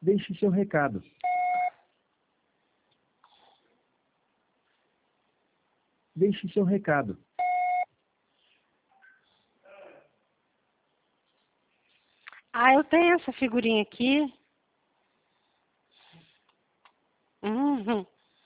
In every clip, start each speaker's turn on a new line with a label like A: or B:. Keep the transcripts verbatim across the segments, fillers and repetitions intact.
A: Deixe seu recado. Deixe seu recado.
B: Ah, eu tenho essa figurinha aqui. Uhum.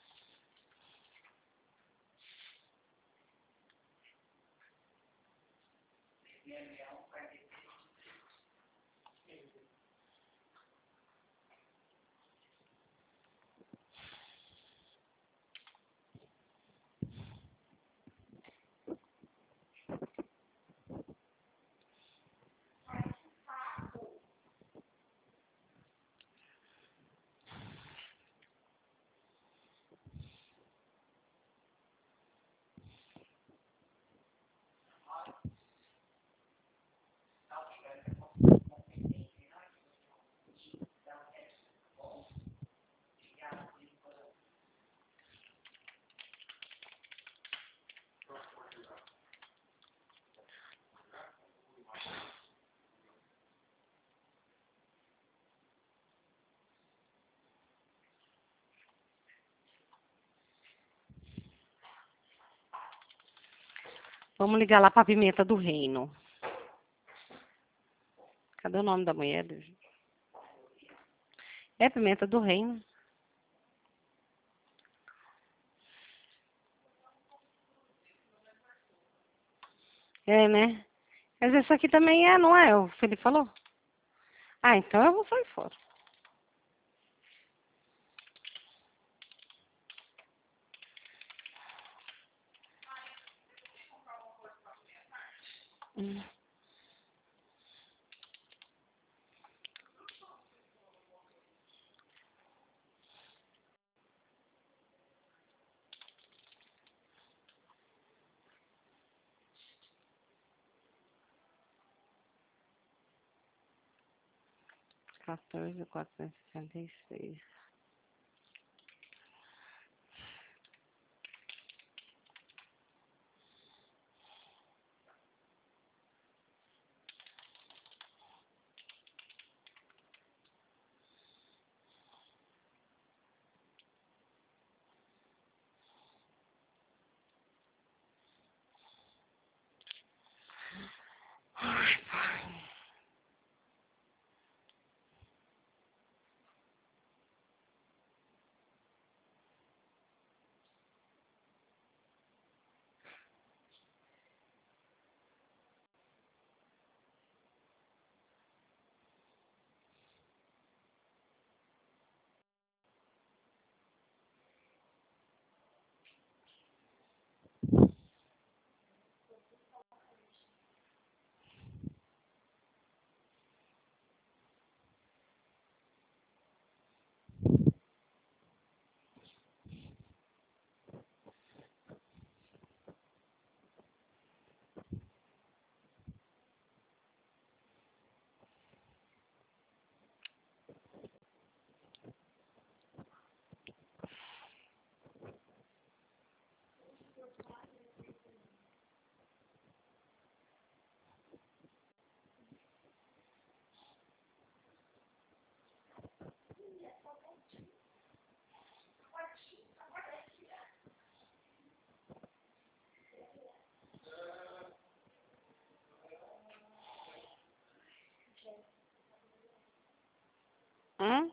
B: Vamos ligar lá pra Pimenta do Reino. Cadê o nome da mulher? É Pimenta do Reino. É, né? Mas esse aqui também é, não é? O Felipe falou? Ah, então eu vou sair fora. Hum. quatorze, quatrocentos e sessenta e seis. Ai, pai. Hum?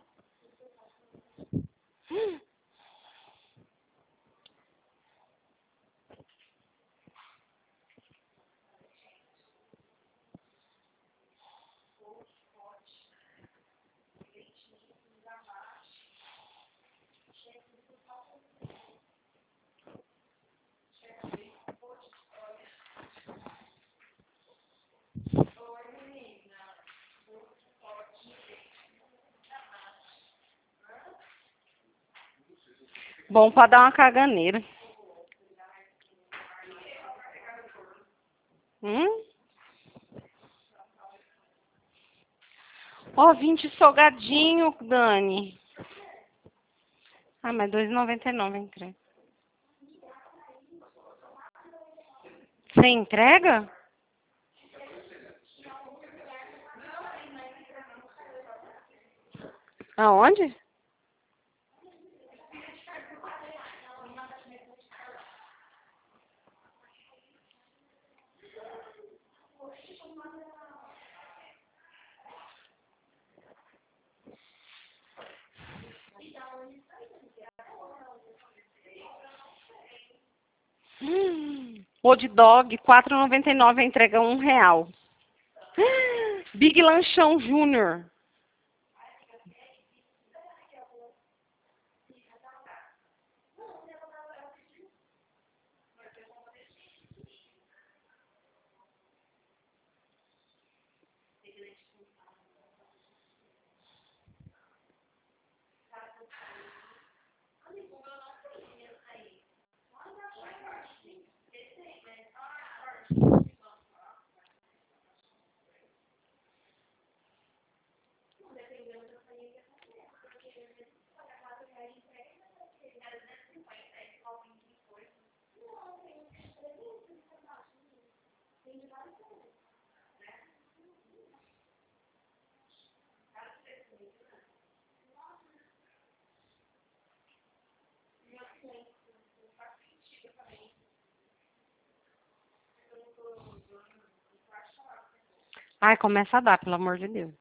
B: Bom pra dar uma caganeira. Hum? Ó, vinte salgadinho, Dani. Ah, mas dois e noventa e nove entrega. Você entrega? Aonde? Hum, hot dog, quatro e noventa e nove, a entrega um real. Big Lanchão Júnior. Ai, começa a dar, pelo amor de Deus.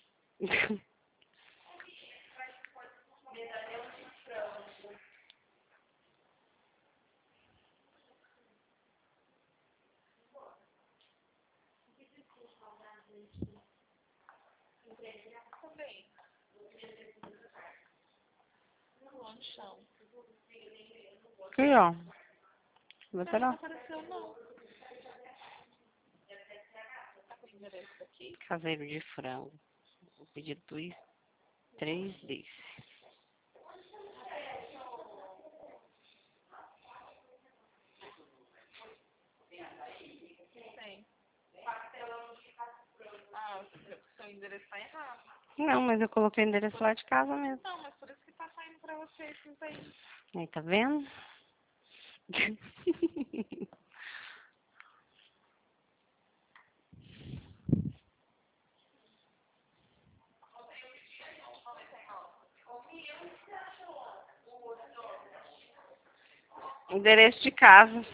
B: Aqui, ó. Lateral. Caseiro de frango. Vou pedir dois, três desses.
C: Ah, seu endereço tá errado.
B: Não, mas eu coloquei o endereço lá de casa mesmo.
C: Não, mas por isso que tá saindo pra você esses aí.
B: Aí, tá vendo? Endereço de casa.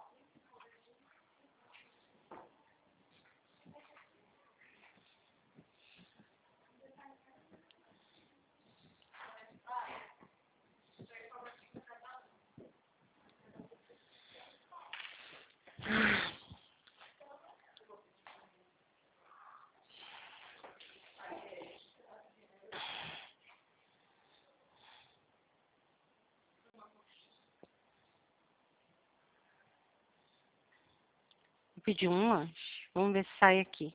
B: Vou pedir um lanche. Vamos ver se sai aqui.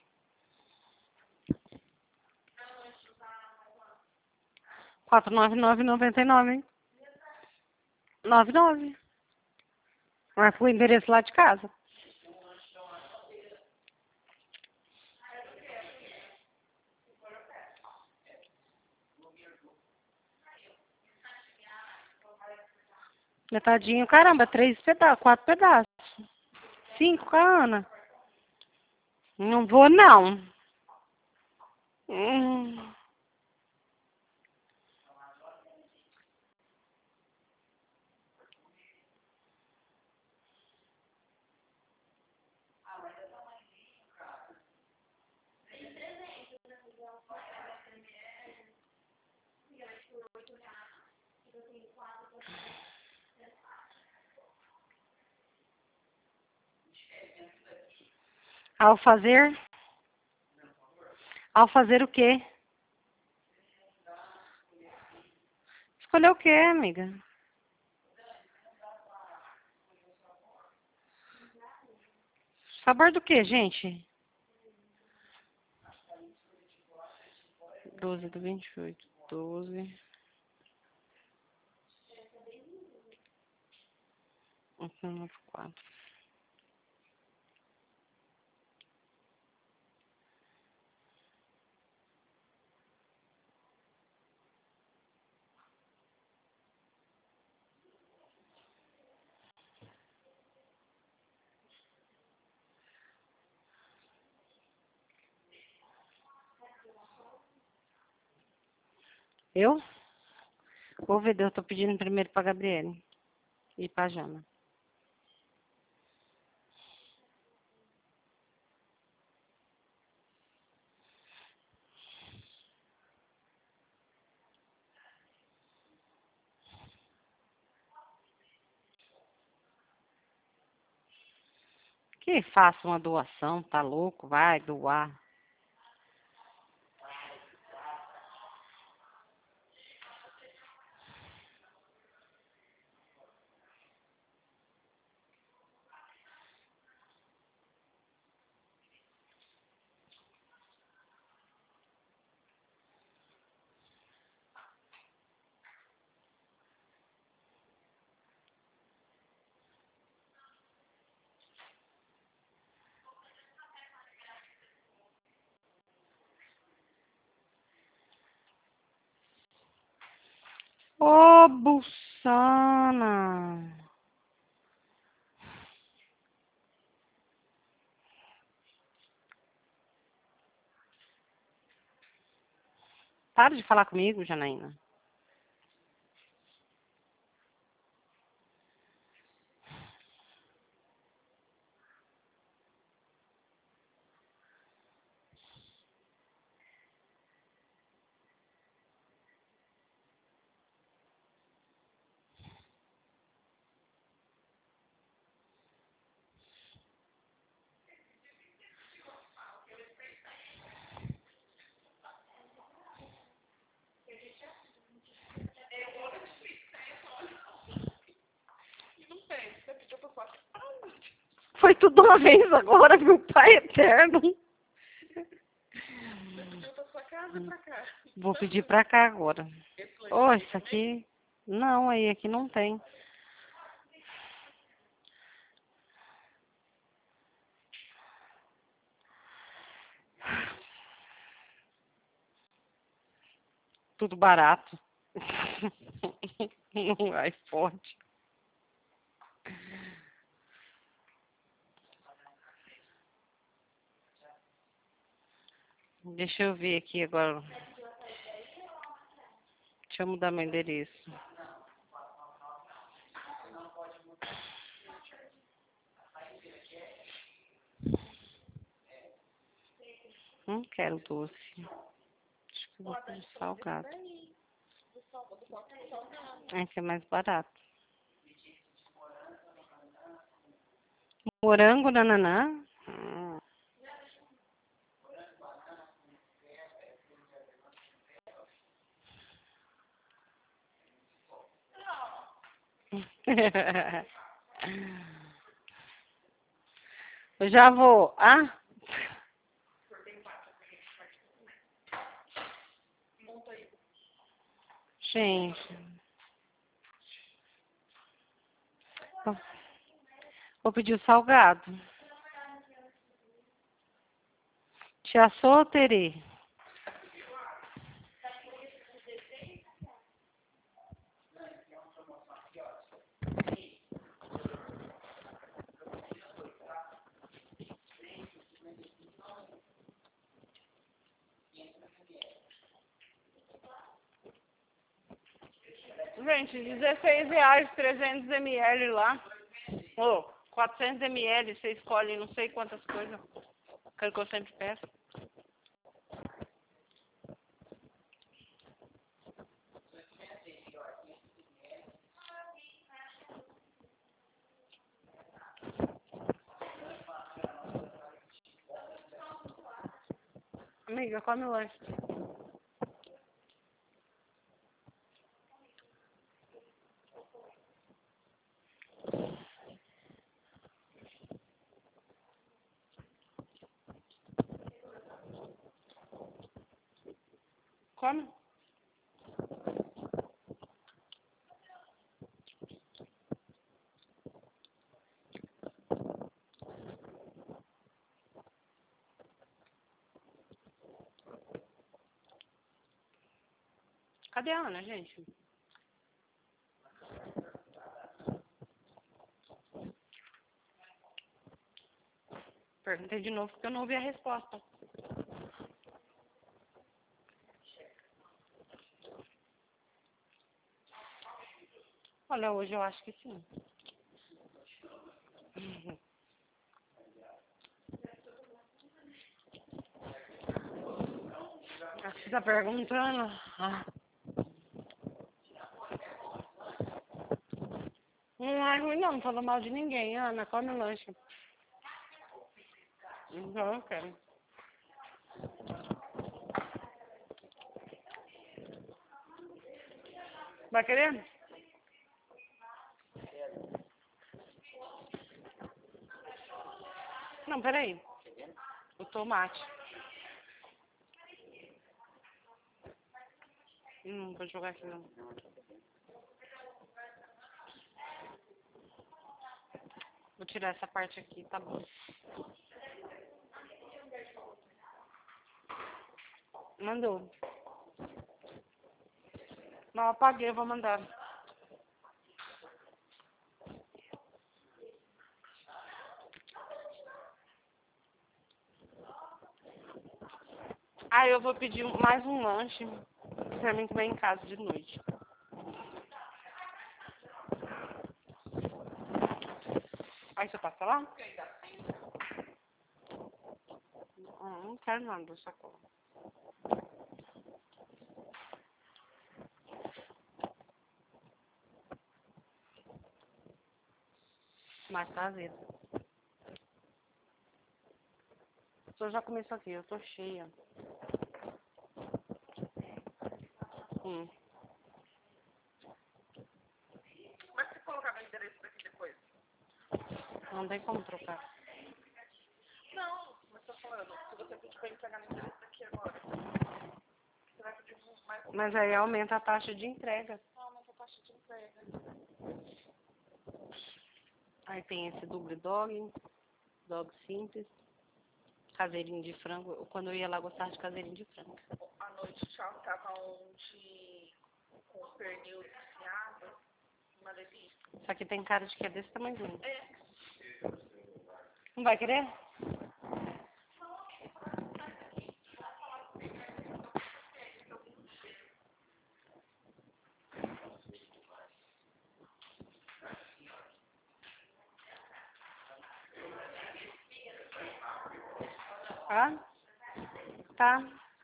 B: quatro nove nove, noventa e nove, hein? noventa e nove. Mas foi o endereço lá de casa. Metadinho, caramba, três pedaços, quatro pedaços. Cinco com a Ana. Não vou, não. Hum. Ao fazer? Ao fazer o quê? Escolher o quê, amiga? Sabor do quê, gente? doze do vinte e oito. doze. um, quatro. Eu? Vou ver, eu tô pedindo primeiro pra Gabriele e pra Jana. Que faça uma doação, tá louco? Vai doar. Ô, Bussana! Para de falar comigo, Janaína.
C: Não tem, você pediu pra sua casa.
B: Foi tudo uma vez agora, meu pai eterno.
C: Você pediu pra sua casa ou pra cá?
B: Vou pedir pra cá agora.
C: Esse leite
B: Ô,
C: aqui
B: isso
C: também?
B: aqui... Não, aí aqui não tem. Tudo barato. Não vai forte. Deixa eu ver aqui agora. Deixa eu mudar meu endereço. Não quero doce. Acho que eu vou pedir salgado.
C: Do sal- do copo salgado.
B: Esse é mais barato. Morango, nananã. Hum. Eu já vou. Ah,
C: Monta aí.
B: gente. Vou vou pedir o salgado. Tia Solteire. Gente, dezesseis reais, trezentos mililitros lá. Ô, quatrocentos mililitros, você escolhe não sei quantas coisas. Aquilo que eu sempre peço. Amiga, come o lanche. Come. Cadê a Ana, gente? Perguntei de novo porque eu não ouvi a resposta. Olha, hoje eu acho que sim. Você tá perguntando? Ah. Não é ruim não, não falo mal de ninguém. Ana, come o lanche. Então eu quero. Vai querer? Não, peraí. O tomate. Não vou jogar aqui não. Vou tirar essa parte aqui, tá bom. Mandou. Não, apaguei, eu vou mandar. Ah, eu vou pedir mais um lanche pra mim comer em casa de noite. Aí você passa lá? Não, não quero nada da sacola. Mais caseiro. Eu já comi isso aqui, eu tô cheia. Hum.
C: Mas se colocar meu endereço daqui depois?
B: Não tem como trocar.
C: Não, mas tô falando, se você pedir pra entregar meu endereço daqui agora, você vai pedir uns mais...
B: Mas aí aumenta a taxa de entrega.
C: Ah, aumenta a taxa de entrega.
B: Aí tem esse double dog, dog simples, caseirinho de frango. Quando eu ia lá, eu gostava de caseirinho de frango.
C: À noite, tchau, tava um de... com pernil desfiado, uma delícia.
B: Isso aqui tem cara de que é desse tamanhozinho.
C: É.
B: Não vai querer? Ah? Tá.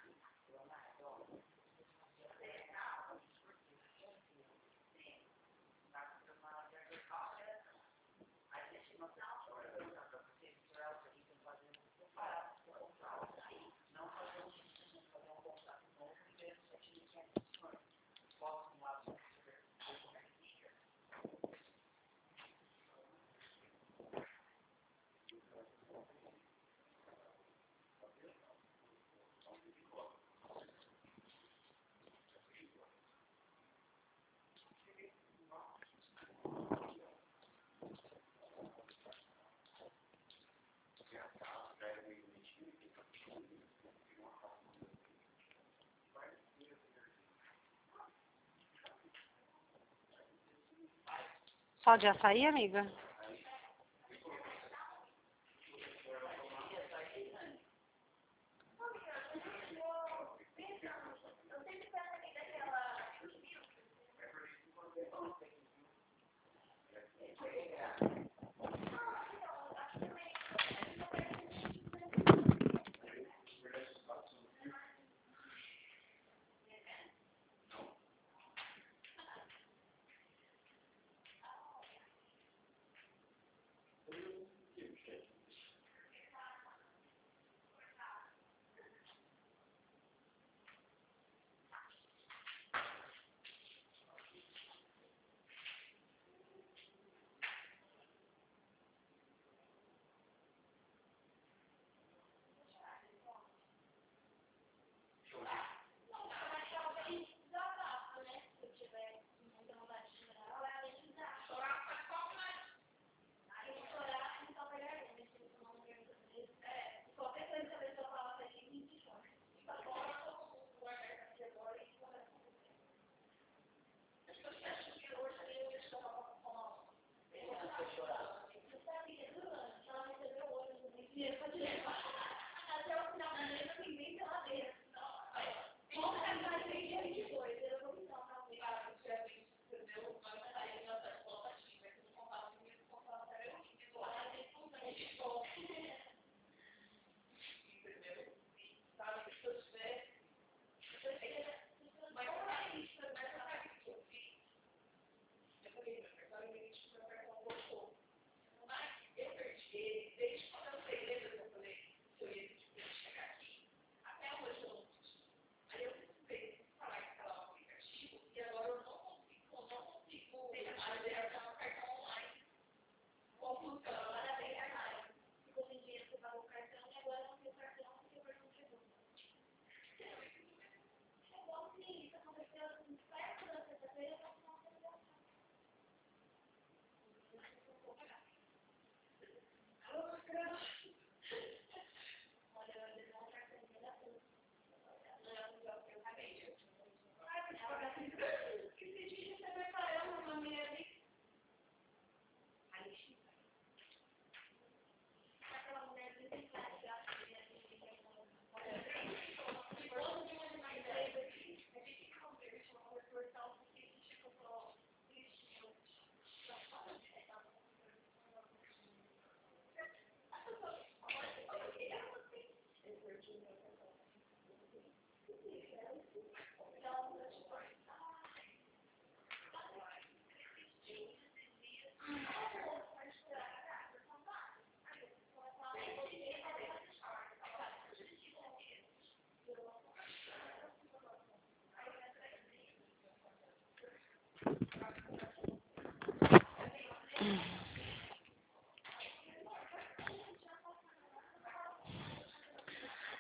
B: Só de açaí, amiga?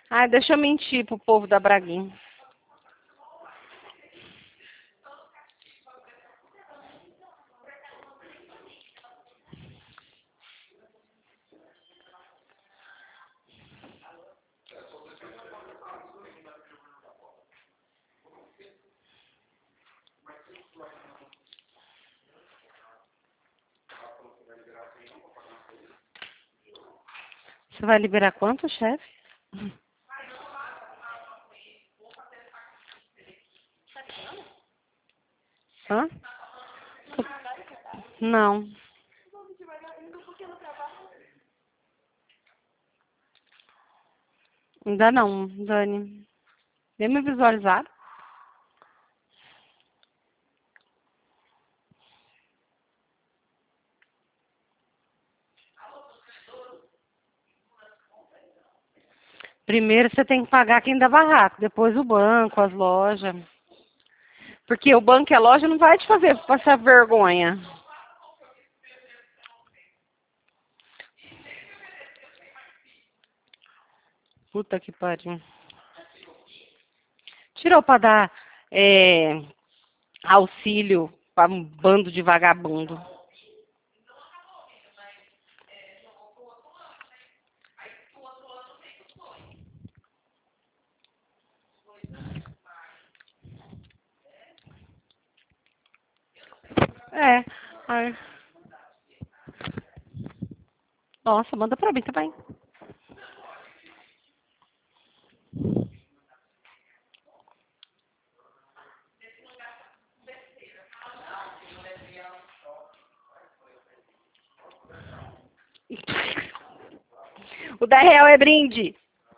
B: Ai, deixa eu mentir pro povo da Braguinha. Você vai liberar quanto, chefe? Hã? Não. Ainda não, Dani. Nem me visualizaram. Primeiro você tem que pagar quem dá barraco, depois o banco, as lojas. Porque o banco e a loja não vai te fazer passar vergonha. Puta que pariu. Tirou pra dar é, auxílio para um bando de vagabundo. É. Ai. Nossa, manda pra mim também. O da real é brinde.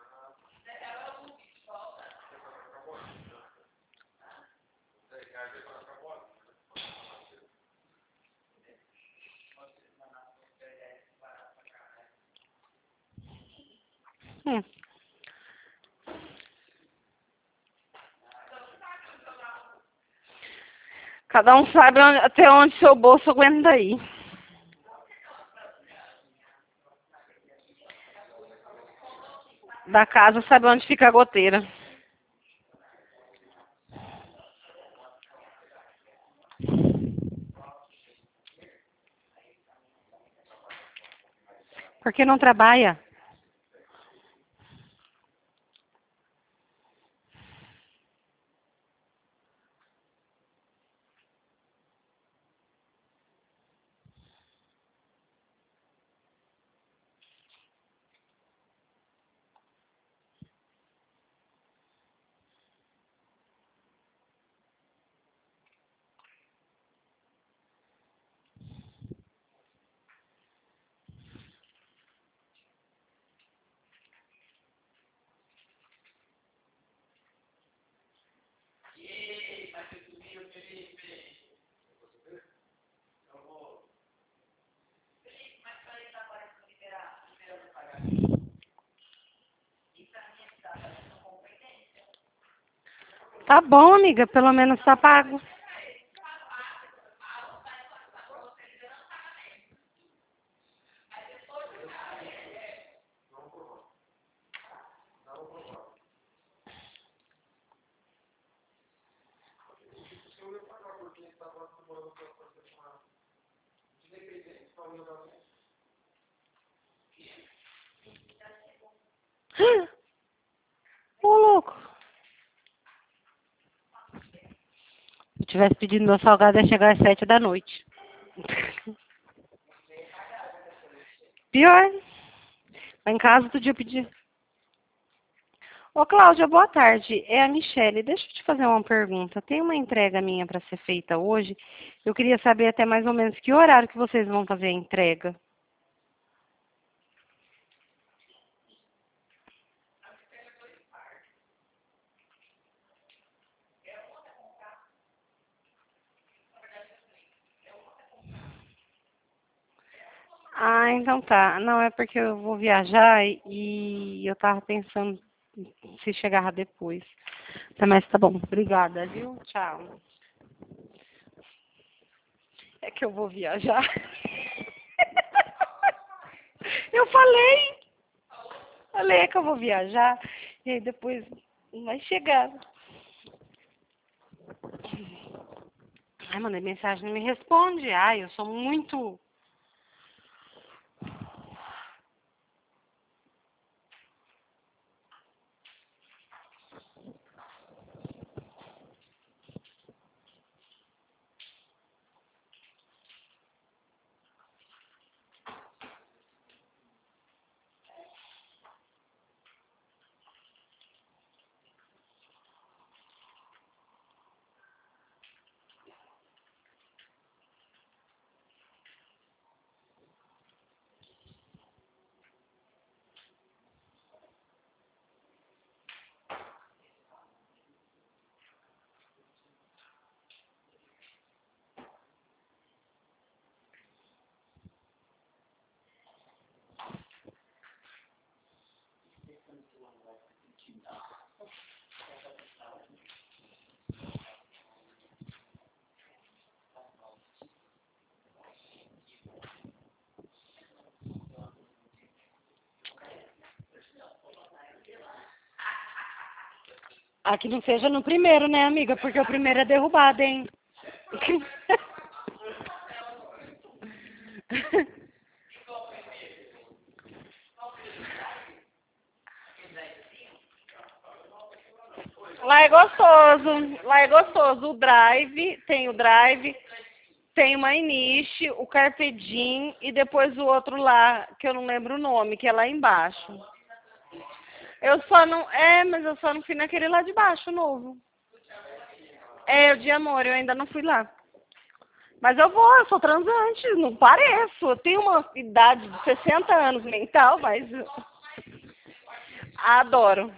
B: Hum. Cada um sabe onde, até onde seu bolso aguenta ir. Da casa sabe onde fica a goteira. Por que não trabalha? Tá bom, amiga, pelo menos tá pago. Ô, louco. Se eu tivesse pedido meu salgado, ia chegar às sete da noite. Pior. Lá em casa, todo dia eu pedi. Ô, Cláudia, boa tarde. É a Michele. Deixa eu te fazer uma pergunta. Tem uma entrega minha para ser feita hoje. Eu queria saber até mais ou menos que horário que vocês vão fazer a entrega. Ah, então tá. Não, é porque eu vou viajar e eu tava pensando se chegava depois. Tá, mas tá bom. Obrigada, viu? Tchau. É que eu vou viajar. Eu falei. Falei que eu vou viajar. E aí depois não vai chegar. Ai, mandei mensagem, não me responde. Ai, eu sou muito... Ah, que não seja no primeiro, né, amiga? Porque o primeiro é derrubado, hein? Lá é gostoso, lá é gostoso. O drive, tem o drive, tem uma Iniche, o Carpe Diem e depois o outro lá, que eu não lembro o nome, que é lá embaixo. Eu só não, é, mas eu só não fui naquele lá de baixo, novo. É, o de amor, eu ainda não fui lá. Mas eu vou, eu sou transante, não pareço. Eu tenho uma idade de sessenta anos mental, mas adoro.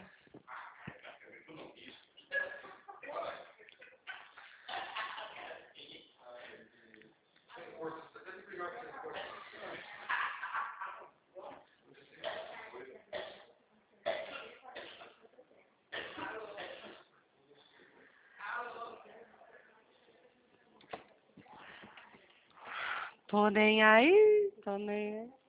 B: Tô nem aí, tô nem aí.